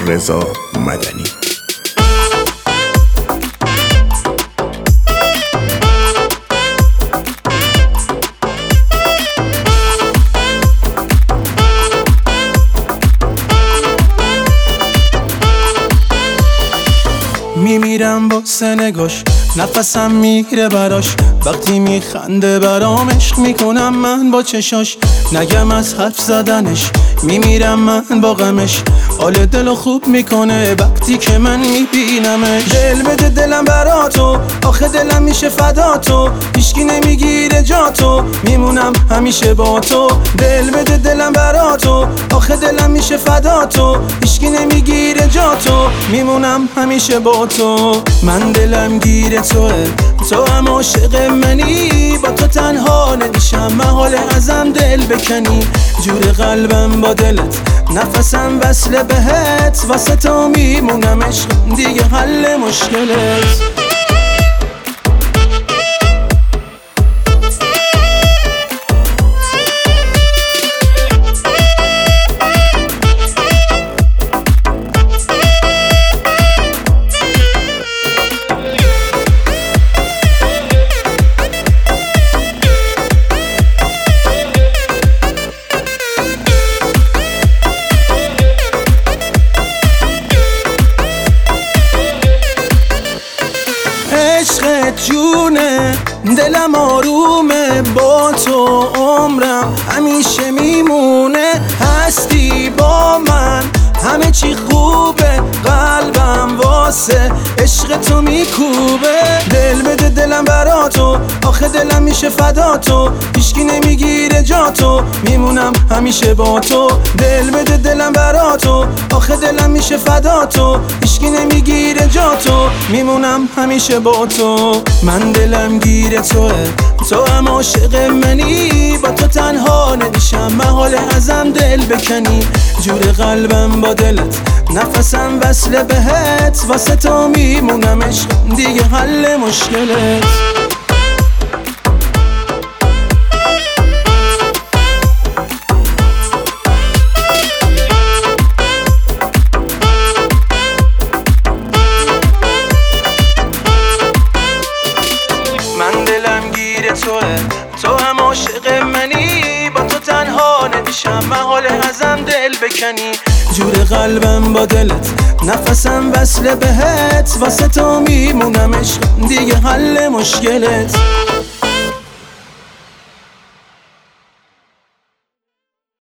رضا مدنی. میمیرم با سنگاش، نفسم میره براش، وقتی میخنده برام عشق میکنم من با چشاش. نگم از حرف زدنش، میمیرم من با غمش، حال دلو خوب میکنه وقتی که من میبینمش. دل بده دلم براتو، آخه دلم میشه فداتو، هیچکی نمیگیره جاتو، میمونم همیشه با تو. دل بده دلم براتو، آخه دلم میشه فداتو، هیچکی نمیگیره جاتو، میمونم همیشه با تو. من دلم گیره توه، تو هم عاشق منی، با تو تنها نمیشم محال ازم دل بکنی. جور قلبم با دلت، نفسم وصله بهت، واسه تو میمونم عشق دیگه حل مشکلت. عشقت جونه، دلم آرومه، با تو عمرم همیشه میمونه. هستی با من، همه چی خوبه، قلبم واسه عشق تو میکوبه. دل بده دلم براتو، آخه دلم میشه فداتو، هیچکی نمیگیره جاتو، میمونم همیشه با تو. دل بده دلم براتو، آخه دلم میشه فداتو، هیچکی نمیگیره جاتو، میمونم همیشه با تو. من دلم گیره توه، تو هم عاشق منی، با تو تنها نمیشم محال ازم دل بکنی. جور قلبم با دلت، نفسم وصله بهت، واسه تو میمونم عشق دیگه حل مشکلت. من دلم گیره توه، تو هم عاشق منی، با تو تنها نمیشم محال ازم دل بکنی. جور قلبم با دلت، نفسم وصله بهت، واسه تو میمونم عشق دیگه حل مشکلت.